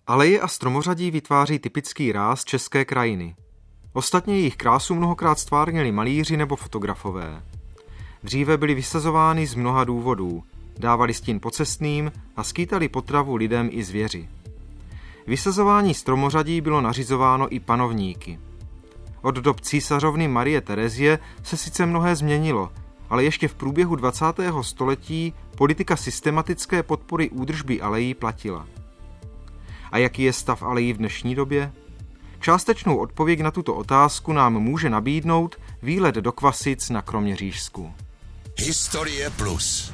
Aleje a stromořadí vytváří typický ráz české krajiny. Ostatně jejich krásu mnohokrát stvárnili malíři nebo fotografové. Dříve byly vysazovány z mnoha důvodů, dávali stín pocestným a skýtali potravu lidem i zvěři. Vysazování stromořadí bylo nařizováno i panovníky. Od dob císařovny Marie Terezie se sice mnohé změnilo, ale ještě v průběhu 20. století politika systematické podpory údržby alejí platila. A jaký je stav alejí v dnešní době? Částečnou odpověď na tuto otázku nám může nabídnout výlet do Kvasic na Kroměřížsku. Historie Plus.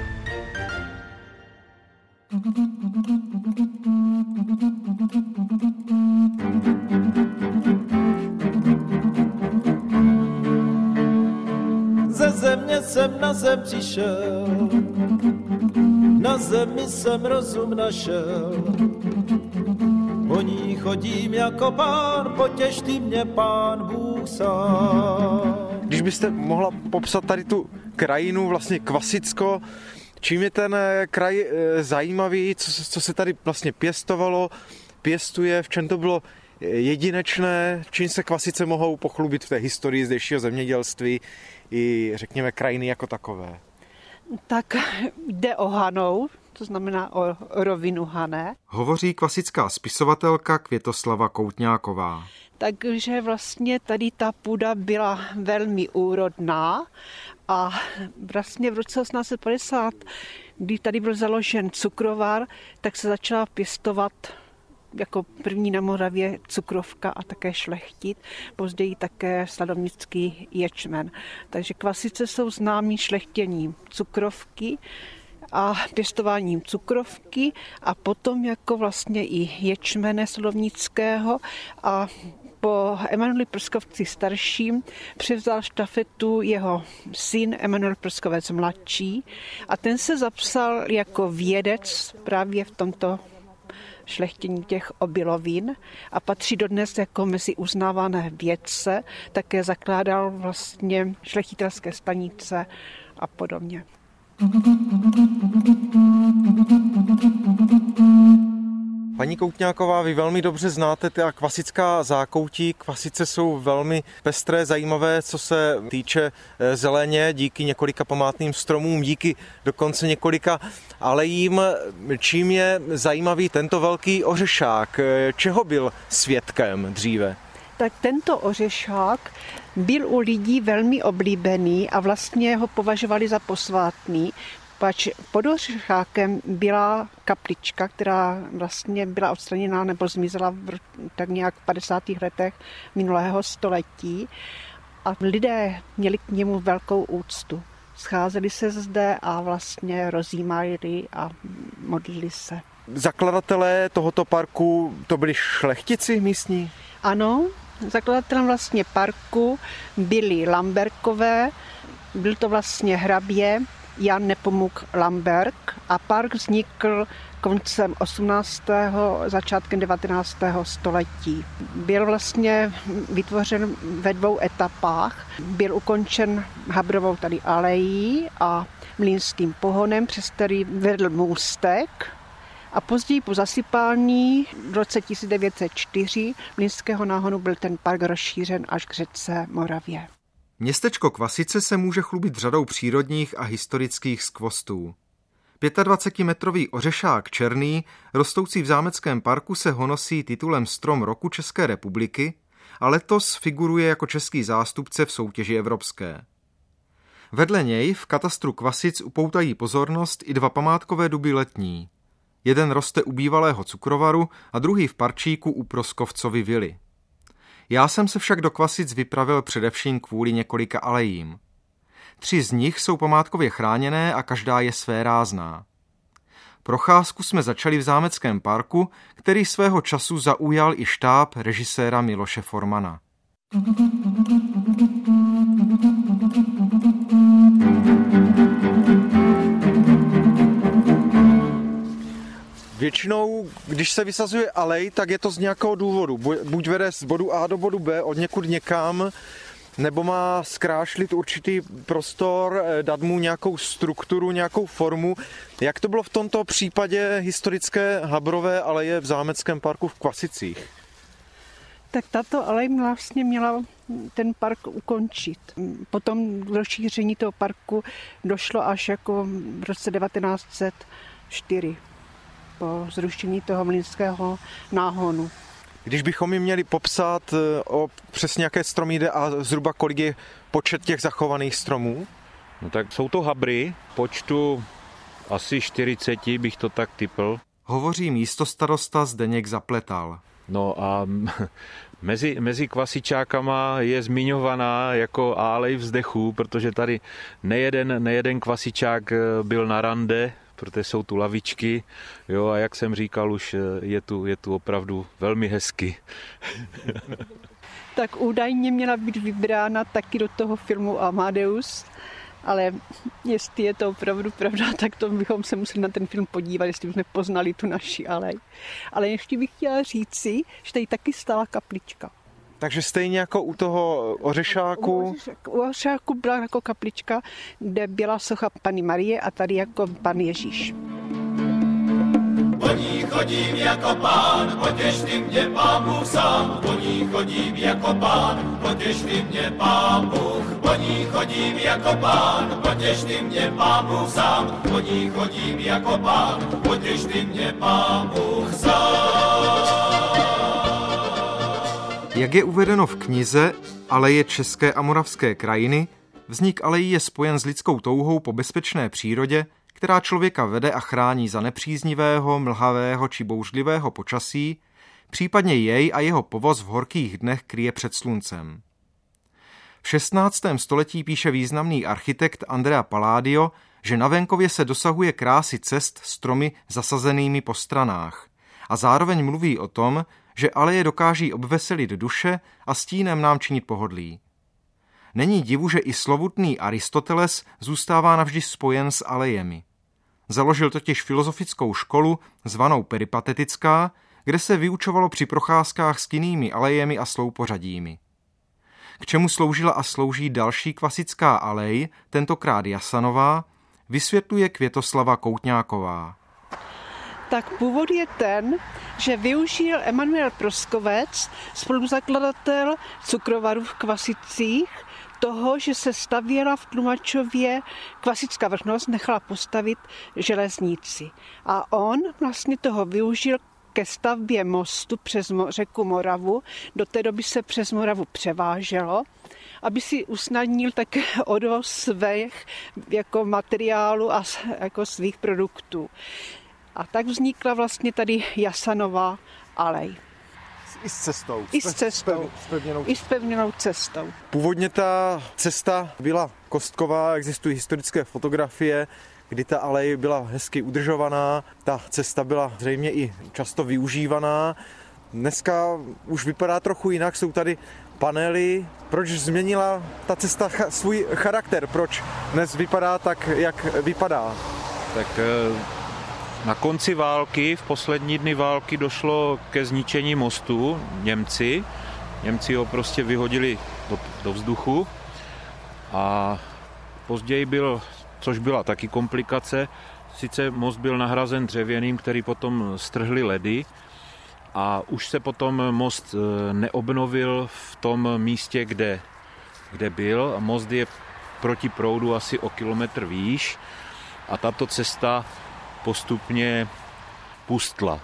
Ze země jsem na zem přišel, na zemi jsem rozum našel. Po ní chodím jako pán, potěš ty mě pán Bůh sám. Když byste mohla popsat tady tu krajinu, vlastně Kvasicko, čím je ten kraj zajímavý, co se tady vlastně pěstovalo, pěstuje, v čem to bylo jedinečné, čím se Kvasice mohou pochlubit v té historii zdejšího zemědělství i řekněme krajiny jako takové? Tak jde o Hanou, to znamená o rovinu Hané. Hovoří klasická spisovatelka Květoslava Koutňáková. Takže vlastně tady ta půda byla velmi úrodná a vlastně v roce 1850, kdy tady byl založen cukrovar, tak se začala pěstovat jako první na Moravě cukrovka a také šlechtit, později také sladovnický ječmen. Takže Kvasice jsou známí šlechtěním cukrovky a pěstováním cukrovky a potom jako vlastně i ječmene sladovnického a po Emanueli Prskovci starším převzal štafetu jeho syn Emanuel Prskovec mladší a ten se zapsal jako vědec právě v tomto šlechtění těch obilovin a patří dodnes jako mezi uznávané vědce, také zakládal vlastně šlechtitelské stanice a podobně. Paní Koutňáková, vy velmi dobře znáte ta kvasická zákoutí. Kvasice jsou velmi pestré, zajímavé, co se týče zeleně, díky několika památným stromům, díky dokonce několika alejím. Čím je zajímavý tento velký ořešák? Čeho byl svědkem dříve? Tak tento ořešák byl u lidí velmi oblíbený a vlastně ho považovali za posvátný. Pač pod ořešákem byla kaplička, která vlastně byla odstraněná nebo zmizela tak nějak v 50. letech minulého století a lidé měli k němu velkou úctu. Scházeli se zde a vlastně rozjímali a modlili se. Zakladatelé tohoto parku to byli šlechtici místní? Ano, zakladatelem vlastně parku byli Lamberkové, byl to vlastně hrabě Jan Nepomuk Lamberg a park vznikl koncem 18. začátkem 19. století. Byl vlastně vytvořen ve 2 etapách. Byl ukončen Habrovou tady alejí a mlýnským pohonem, přes který vedl můstek. A později po zasypání v roce 1904 mlýnského náhonu byl ten park rozšířen až k řece Moravě. Městečko Kvasice se může chlubit řadou přírodních a historických skvostů. 25-metrový ořešák černý, rostoucí v zámeckém parku, se honosí titulem Strom roku České republiky a letos figuruje jako český zástupce v soutěži evropské. Vedle něj v katastru Kvasic upoutají pozornost i 2 památkové duby letní. Jeden roste u bývalého cukrovaru a druhý v parčíku u Proskovcovy vily. Já jsem se však do Kvasic vypravil především kvůli několika alejím. 3 z nich jsou památkově chráněné a každá je svérázná. Procházku jsme začali v zámeckém parku, který svého času zaujal i štáb režiséra Miloše Formana. Většinou, když se vysazuje alej, tak je to z nějakého důvodu. Buď vede z bodu A do bodu B od někud někam, nebo má zkrášlit určitý prostor, dát mu nějakou strukturu, nějakou formu. Jak to bylo v tomto případě historické Habrové aleje v zámeckém parku v Kvasicích? Tak tato alej vlastně měla ten park ukončit. Potom rozšíření toho parku došlo až jako v roce 1904 po zrušení toho mlýnského náhonu. Když bychom jim měli popsat, o přesně jaké stromy jde a zhruba kolik je počet těch zachovaných stromů? No tak jsou to habry, počtu asi 40 bych to tak tipl. Hovoří místostarosta Zdeněk Zapletal. No a mezi kvasičákama je zmiňovaná jako alej vzdechu, protože tady nejeden kvasičák byl na rande, protože jsou tu lavičky, jo, a jak jsem říkal, už je tu opravdu velmi hezky. Tak údajně měla být vybrána taky do toho filmu Amadeus, ale jestli je to opravdu pravda, tak to bychom se museli na ten film podívat, jestli bychom poznali tu naši alej. Ale ještě bych chtěla říci, že tady taky stála kaplička. Takže stejně jako u toho Ořešáku? U Ořešáku byla jako kaplička, kde byla socha Panny Marie a tady jako Pan Ježíš. Po ní chodím jako pán, potěš ty mě Pán Bůh sám. Po ní chodím jako pán, potěš ty mě Pán Bůh. Po ní chodím jako pán, potěš ty mě Pán Bůh sám. Po ní chodím jako pán, potěš ty mě Pán Bůh sám. Jak je uvedeno v knize Aleje České a Moravské krajiny, vznik alejí je spojen s lidskou touhou po bezpečné přírodě, která člověka vede a chrání za nepříznivého, mlhavého či bouřlivého počasí, případně jej a jeho povoz v horkých dnech kryje před sluncem. V 16. století píše významný architekt Andrea Palladio, že na venkově se dosahuje krásy cest stromy zasazenými po stranách a zároveň mluví o tom, že aleje dokáží obveselit duše a stínem nám činit pohodlí. Není divu, že i slovutný Aristoteles zůstává navždy spojen s alejemi. Založil totiž filozofickou školu zvanou Peripatetická, kde se vyučovalo při procházkách s jinými alejemi a sloupořadími. K čemu sloužila a slouží další kvasická alej, tentokrát Jasanová, vysvětluje Květoslava Koutňáková. Tak původ je ten, že využil Emanuel Proskovec, spoluzakladatel cukrovaru v Kvasicích, toho, že se stavěla v Tlumačově Kvasická vrchnost, nechala postavit železnici. A on vlastně toho využil ke stavbě mostu přes řeku Moravu. Do té doby se přes Moravu převáželo, aby si usnadnil také odvoz svých jako materiálu a jako svých produktů. A tak vznikla vlastně tady Jasanová alej. I s cestou. I s cestou. I s pevněnou cestou. Původně ta cesta byla kostková, existují historické fotografie, kdy ta alej byla hezky udržovaná, ta cesta byla zřejmě i často využívaná. Dneska už vypadá trochu jinak, jsou tady panely. Proč změnila ta cesta svůj charakter? Proč dnes vypadá tak, jak vypadá? Tak na konci války, v poslední dny války došlo ke zničení mostu Němci. Němci ho prostě vyhodili do vzduchu a později což byla taky komplikace, sice most byl nahrazen dřevěným, který potom strhli ledy a už se potom most neobnovil v tom místě, kde byl. Most je proti proudu asi o kilometr výš a tato cesta postupně pustla.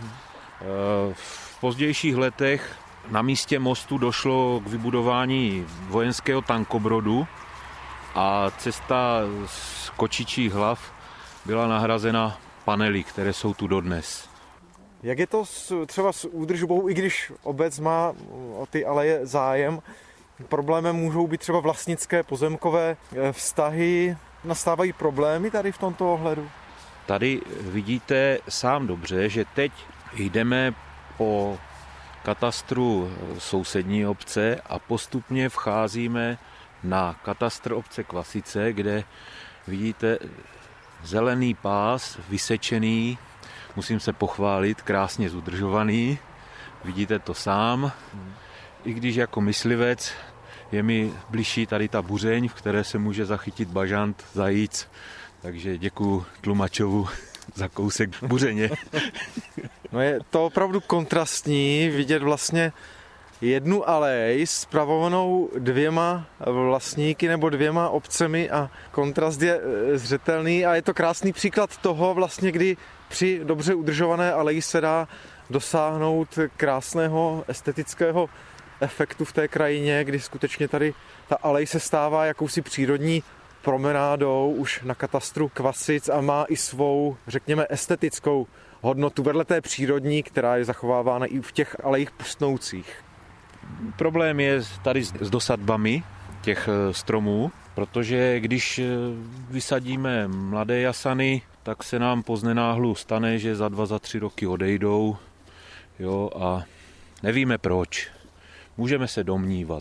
V pozdějších letech na místě mostu došlo k vybudování vojenského tankobrodu a cesta z Kočičích hlav byla nahrazena panely, které jsou tu dodnes. Jak je to třeba s údržbou, i když obec má o ty aleje zájem? Problémem můžou být třeba vlastnické pozemkové vztahy. Nastávají problémy tady v tomto ohledu? Tady vidíte sám dobře, že teď jdeme po katastru sousední obce a postupně vcházíme na katastr obce Kvasice, kde vidíte zelený pás, vysečený, musím se pochválit, krásně zudržovaný. Vidíte to sám. I když jako myslivec je mi bližší tady ta Buřeň, v které se může zachytit bažant, zajíc, takže děkuju tlumačovu za kousek Buřeně. No je to opravdu kontrastní vidět vlastně jednu alej spravovanou 2 vlastníky nebo 2 obcemi a kontrast je zřetelný a je to krásný příklad toho vlastně, kdy při dobře udržované aleji se dá dosáhnout krásného estetického efektu v té krajině, kdy skutečně tady ta alej se stává jakousi přírodní promenádou už na katastru Kvasic a má i svou, řekněme, estetickou hodnotu vedle té přírodní, která je zachovávána i v těch alejích pustnoucích. Problém je tady s dosadbami těch stromů, protože když vysadíme mladé jasany, tak se nám poznenáhlu stane, že za 2, za 3 roky odejdou, jo, a nevíme proč. Můžeme se domnívat,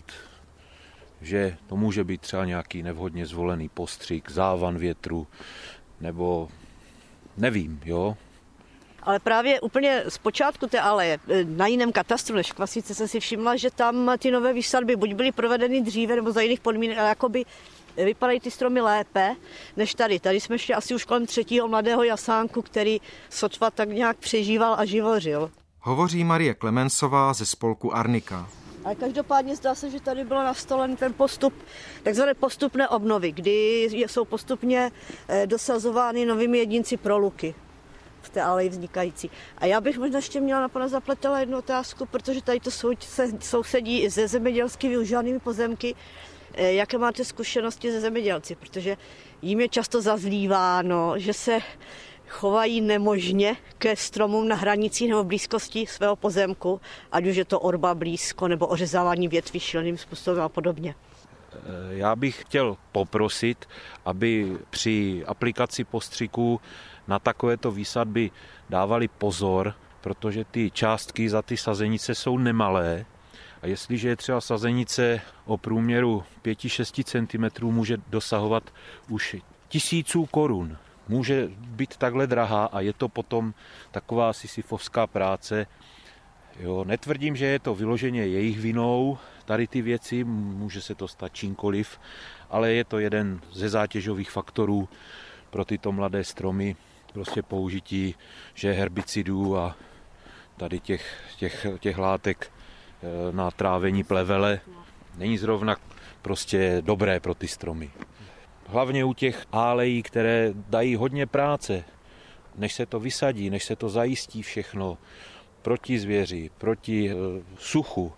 že to může být třeba nějaký nevhodně zvolený postřik, závan větru, nebo nevím, jo. Ale právě úplně z počátku té aleje, na jiném katastru než Kvasice, jsem si všimla, že tam ty nové výsadby buď byly provedeny dříve, nebo za jiných podmínek, ale jakoby vypadají ty stromy lépe než tady. Tady jsme šli asi už kolem 3. mladého jasánku, který sotva tak nějak přežíval a živořil. Hovoří Marie Klemensová ze spolku Arnika. Ale každopádně zdá se, že tady byl nastolen ten postup, takzvané postupné obnovy, kdy jsou postupně dosazovány novými jedinci pro luky v té aleji vznikající. A já bych možná ještě měla na pana Zapletela jednu otázku, protože tady to sousedí se zemědělsky využívanými pozemky. Jaké máte zkušenosti se zemědělci? Protože jim je často zazlíváno, že se chovají nemožně ke stromům na hranicích nebo blízkosti svého pozemku, ať už je to orba blízko nebo ořezávání větví šíleným způsobem a podobně. Já bych chtěl poprosit, aby při aplikaci postřiků na takovéto výsadby dávali pozor, protože ty částky za ty sazenice jsou nemalé a jestliže je třeba sazenice o průměru 5-6 cm, může dosahovat už 1000 korun. Může být takhle drahá a je to potom taková sisyfovská práce. Jo, netvrdím, že je to vyloženě jejich vinou, tady ty věci, může se to stát čímkoliv, ale je to jeden ze zátěžových faktorů pro tyto mladé stromy, prostě použití že herbicidů a tady těch látek na trávení plevele není zrovna prostě dobré pro ty stromy. Hlavně u těch álejí, které dají hodně práce, než se to vysadí, než se to zajistí všechno proti zvěři, proti suchu.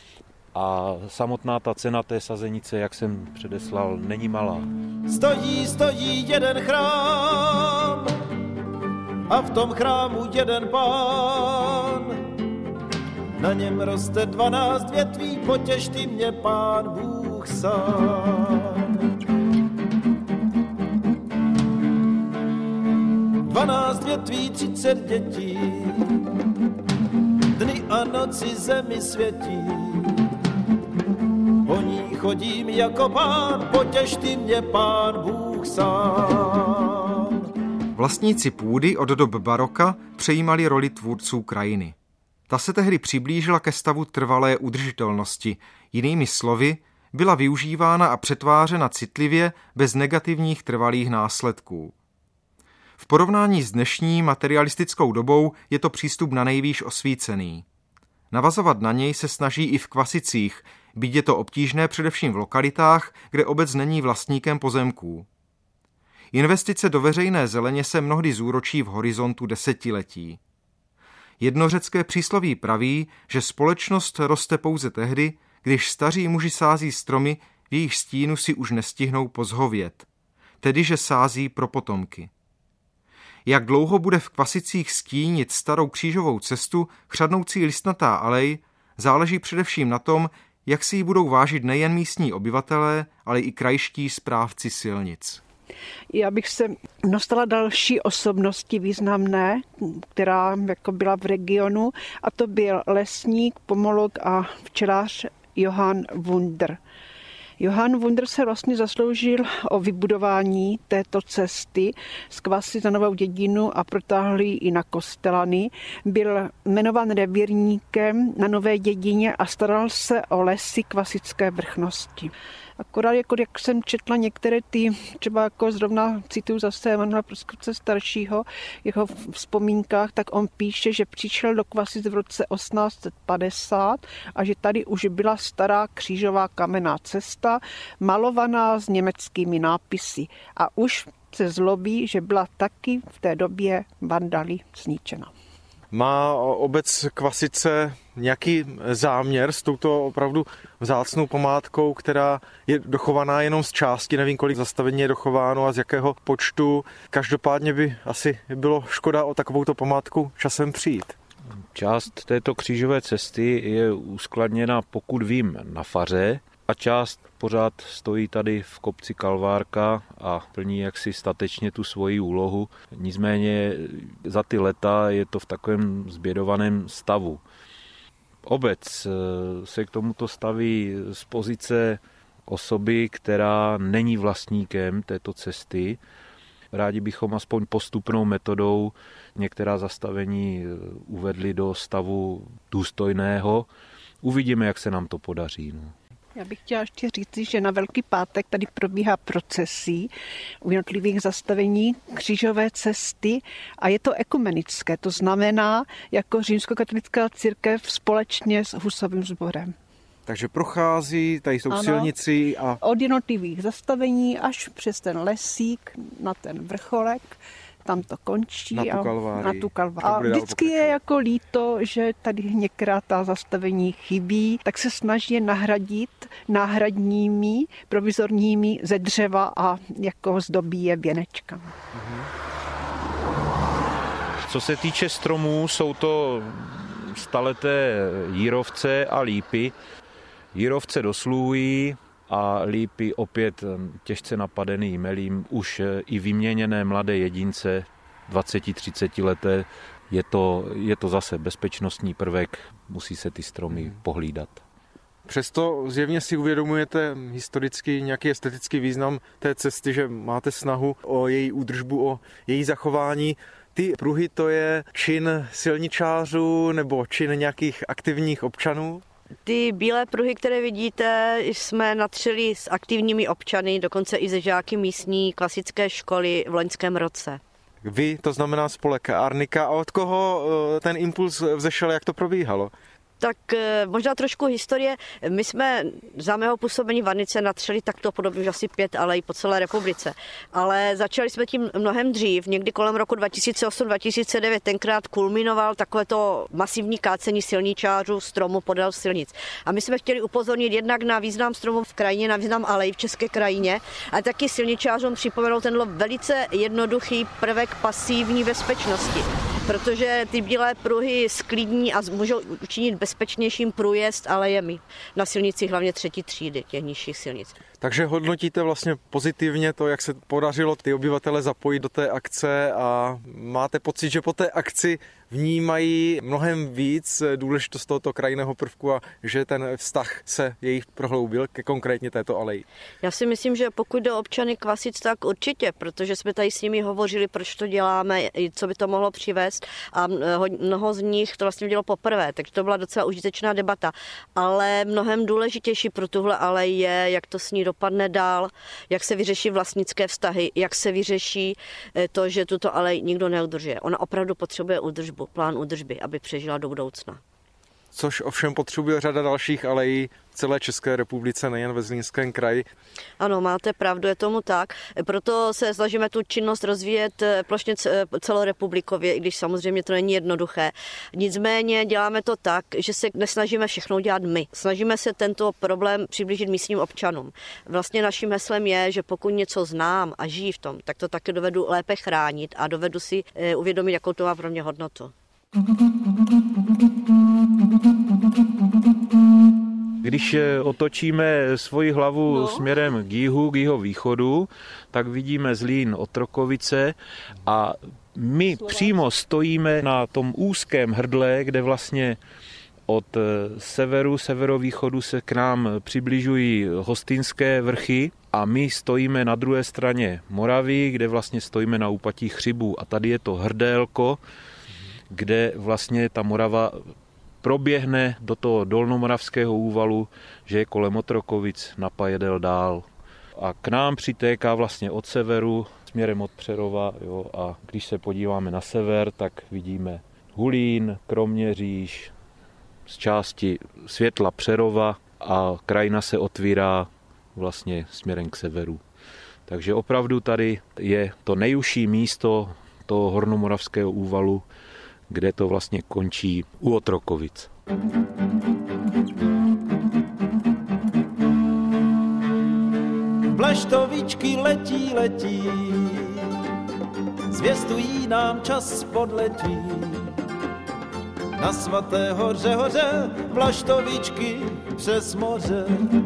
A samotná ta cena té sazenice, jak jsem předeslal, není malá. Stojí jeden chrám a v tom chrámu jeden pán. Na něm roste 12 větví, potěš ty mě, Pán Bůh sám. 12 větví, 30 dětí, dny a noci zemi světí. Po ní chodím jako pán, potěš ty mě, Pán Bůh sám. Vlastníci půdy od dob baroka přejímali roli tvůrců krajiny. Ta se tehdy přiblížila ke stavu trvalé udržitelnosti. Jinými slovy, byla využívána a přetvářena citlivě bez negativních trvalých následků. V porovnání s dnešní materialistickou dobou je to přístup nanejvýš osvícený. Navazovat na něj se snaží i v Kvasicích, byť je to obtížné především v lokalitách, kde obec není vlastníkem pozemků. Investice do veřejné zeleně se mnohdy zúročí v horizontu desetiletí. Jednořecké přísloví praví, že společnost roste pouze tehdy, když staří muži sází stromy, v jejich stínu si už nestihnou pozhovět, tedy že sází pro potomky. Jak dlouho bude v Kvasicích stínit starou křížovou cestu chřadnoucí listnatá alej, záleží především na tom, jak si ji budou vážit nejen místní obyvatelé, ale i krajští správci silnic. Já bych se dostala další osobnosti významné, která jako byla v regionu, a to byl lesník, pomolog a včelař Johann Wunder. Johann Wunder se vlastně zasloužil o vybudování této cesty z Kvasy za Novou Dědinu a protáhl ji i na Kostelany. Byl jmenován revírníkem na Nové Dědině a staral se o lesy kvasické vrchnosti. Akorát, jako jak jsem četla některé ty, třeba jako zrovna cituju zase Emanuela Proskupce staršího, jeho vzpomínkách, tak on píše, že přišel do Kvasic v roce 1850 a že tady už byla stará křížová kamenná cesta, malovaná s německými nápisy. A už se zlobí, že byla taky v té době vandaly zničena. Má obec Kvasice nějaký záměr s touto opravdu vzácnou památkou, která je dochovaná jenom z části, nevím, kolik zastavení je dochováno a z jakého počtu. Každopádně by asi bylo škoda o takovouto památku časem přijít. Část této křížové cesty je uskladněna, pokud vím, na faře a část pořád stojí tady v kopci Kalvárka a plní jaksi statečně tu svoji úlohu. Nicméně za ty leta je to v takovém zbědovaném stavu. Obec se k tomuto staví z pozice osoby, která není vlastníkem této cesty. Rádi bychom aspoň postupnou metodou některá zastavení uvedli do stavu důstojného. Uvidíme, jak se nám to podaří. Já bych chtěla ještě říct, že na Velký pátek tady probíhá procesí u jednotlivých zastavení křížové cesty a je to ekumenické, to znamená jako římskokatolická církev společně s Husovým sborem. Takže prochází tady jsou silnici a... Od jednotlivých zastavení až přes ten lesík na ten vrcholek, tam to končí na tu Kalvárii. A vždycky je jako líto, že tady některá ta zastavení chybí, tak se snaží je nahradit náhradními, provizorními ze dřeva a jako zdobí je věnečkami. Co se týče stromů, jsou to staleté jírovce a lípy. Jírovce dosluhují a lípy opět těžce napadený jmelím, už i vyměněné mladé jedince, 20-30 leté, je to zase bezpečnostní prvek, musí se ty stromy pohlídat. Přesto zjevně si uvědomujete historicky nějaký estetický význam té cesty, že máte snahu o její údržbu, o její zachování. Ty pruhy, to je čin silničářů nebo čin nějakých aktivních občanů? Ty bílé pruhy, které vidíte, jsme natřeli s aktivními občany, dokonce i ze žáky místní klasické školy v loňském roce. Vy, to znamená spolek Arnika. A od koho ten impuls vzešel, jak to probíhalo? Tak možná trošku historie. My jsme za mého působení v Arnice natřeli takto podobně už asi 5 alej po celé republice. Ale začali jsme tím mnohem dřív, někdy kolem roku 2008-2009. Tenkrát kulminoval takovéto masivní kácení silničářů stromů podél silnic. A my jsme chtěli upozornit jednak na význam stromů v krajině, na význam alej v české krajině, a taky silničářům připomenout tenhle velice jednoduchý prvek pasivní bezpečnosti. Protože ty bílé pruhy sklidní a můžou učinit bezpečnějším průjezd alejemi na silnicích, hlavně 3. třídy těch nižších silnic. Takže hodnotíte vlastně pozitivně to, jak se podařilo ty obyvatele zapojit do té akce a máte pocit, že po té akci vnímají mnohem víc důležitost tohoto krajinného prvku a že ten vztah se jejich prohloubil ke konkrétně této aleji. Já si myslím, že pokud jde o občany Kvasic, tak určitě, protože jsme tady s nimi hovořili, proč to děláme, co by to mohlo přivést a mnoho z nich to vlastně dělo poprvé, takže to byla docela užitečná debata. Ale mnohem důležitější pro tuhle alej je, jak to s ní dopadne dál, jak se vyřeší vlastnické vztahy, jak se vyřeší to, že tuto alej nikdo neudržuje. Ona opravdu potřebuje údržbu, plán údržby, aby přežila do budoucna. Což ovšem potřebuje řada dalších alejí v celé České republice, nejen ve Zlínském kraji. Ano, máte pravdu, je tomu tak. Proto se snažíme tu činnost rozvíjet plošně celorepublikově, i když samozřejmě to není jednoduché. Nicméně děláme to tak, že se nesnažíme všechno dělat my. Snažíme se tento problém přiblížit místním občanům. Vlastně naším heslem je, že pokud něco znám a žijí v tom, tak to taky dovedu lépe chránit a dovedu si uvědomit, jakou to má pro mě hodnotu. Když otočíme svoji hlavu směrem k jihu, k jeho východu, tak vidíme Zlín, Otrokovice a my přímo stojíme na tom úzkém hrdle, kde vlastně Od severu, severovýchodu se k nám přibližují Hostýnské vrchy a my stojíme na druhé straně Moravy, kde vlastně stojíme na úpatí Chřibů. A tady je to Hrdélko, kde vlastně ta Morava proběhne do toho dolnomoravského úvalu, že je kolem Otrokovic na Pajedel dál. A k nám přitéká vlastně od severu, směrem od Přerova. Jo, a když se podíváme na sever, tak vidíme Hulín, Kroměříž, z části světla Přerova a krajina se otvírá vlastně směrem k severu. Takže opravdu tady je to nejužší místo toho hornomoravského úvalu, kde to vlastně končí u Otrokovic. Vlaštovičky letí, zvěstují nám čas podletí. Na Svaté hoře, vlaštovičky přes moře.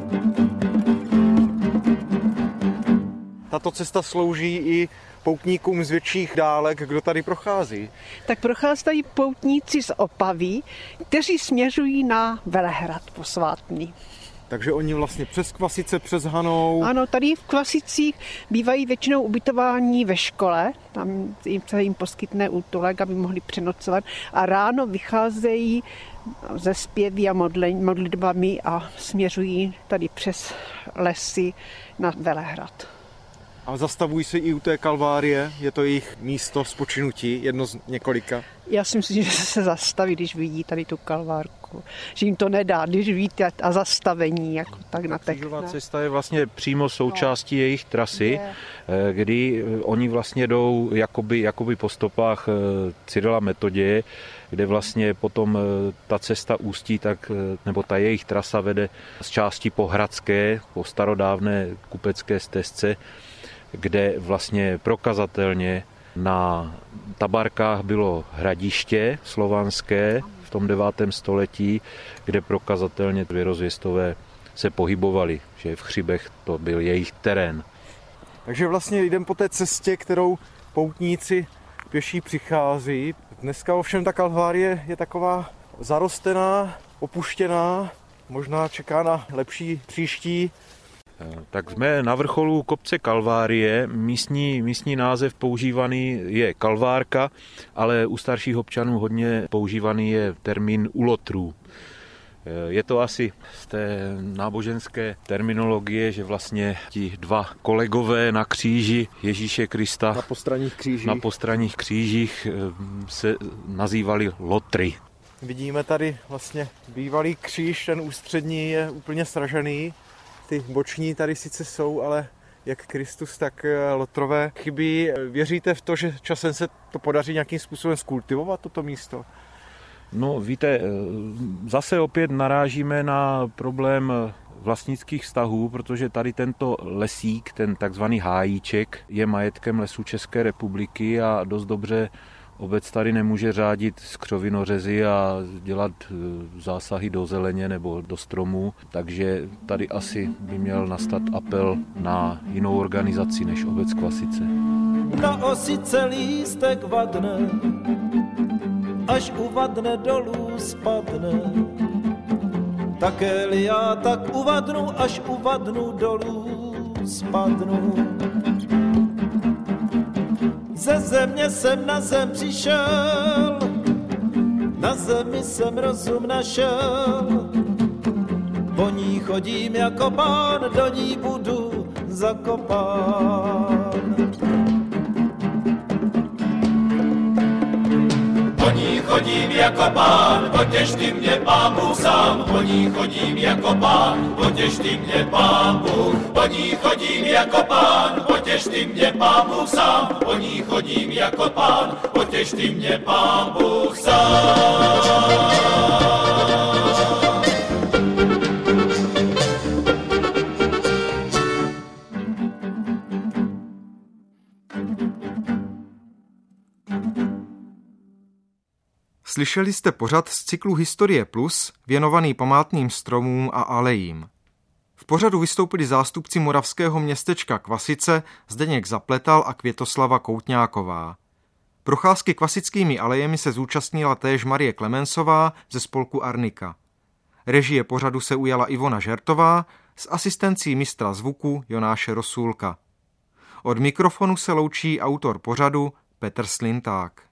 Tato cesta slouží i poutníkům z větších dálek, kdo tady prochází. Tak procházejí poutníci z Opavy, kteří směřují na Velehrad posvátný. Takže oni vlastně přes Kvasice, přes Hanou. Ano, tady v Kvasicích bývají většinou ubytování ve škole, tam se jim poskytne útulek, aby mohli přenocovat a ráno vycházejí ze zpěví a modlitbami a směřují tady přes lesy na Velehrad. A zastavují se i u té Kalvárie, je to jejich místo spočinutí, jedno z několika. Já si myslím, že se zastaví, když vidí tady tu Kalvárku. Že jim to nedá, když vidí a zastavení, jako tak na těch. Křížová cesta je vlastně přímo součástí jejich trasy, kdy oni vlastně jdou jakoby po stopách Cyrila Metoděje, kde vlastně potom ta cesta ústí, nebo ta jejich trasa vede z části po Hradské, po starodávné kupecké stezce, kde vlastně prokazatelně na Tabarkách bylo hradiště slovanské v tom 9. století, kde prokazatelně věrozvěstové se pohybovali, že v Chřibech to byl jejich terén. Takže vlastně jdem po té cestě, kterou poutníci pěší přichází. Dneska ovšem ta Kalvárie je taková zarostená, opuštěná, možná čeká na lepší příští. Tak jsme na vrcholu kopce Kalvárie, místní název používaný je Kalvárka, ale u starších občanů hodně používaný je termín ulotrů. Je to asi z té náboženské terminologie, že vlastně ti dva kolegové na kříži Ježíše Krista na postranních křížích se nazývali lotry. Vidíme tady vlastně bývalý kříž, ten ústřední je úplně sražený. Ty boční tady sice jsou, ale jak Kristus, tak lotrové chybí. Věříte v to, že časem se to podaří nějakým způsobem skultivovat, toto místo? No víte, zase opět narážíme na problém vlastnických vztahů, protože tady tento lesík, ten takzvaný hájíček, je majetkem Lesů České republiky a dost dobře obec tady nemůže řádit skřovinořezy a dělat zásahy do zeleně nebo do stromů, takže tady asi by měl nastat apel na jinou organizaci než obec Kvasice. Na osice lístek vadne, až uvadne dolů spadne. Také já tak uvadnu, až uvadnu dolů spadnu. Ze země jsem na zem přišel, na zemi jsem rozum našel. Po ní chodím jako pán, do ní budu zakopán. Po ní chodím jako pán, potěš ty mě Pán Bůh sám. Po ní chodím jako pán, potěš ty mě Pán Bůh. Po ní chodím jako pán, potěš ty mě Pán Bůh sám. Po ní chodím jako pán, potěš ty mě Pán Bůh sám. Slyšeli jste pořad z cyklu Historie Plus, věnovaný památným stromům a alejím. V pořadu vystoupili zástupci moravského městečka Kvasice Zdeněk Zapletal a Květoslava Koutňáková. Procházky Kvasickými alejemi se zúčastnila též Marie Klemensová ze spolku Arnika. Režie pořadu se ujala Ivona Žertová s asistencí mistra zvuku Jonáše Rosůlka. Od mikrofonu se loučí autor pořadu Petr Slinták.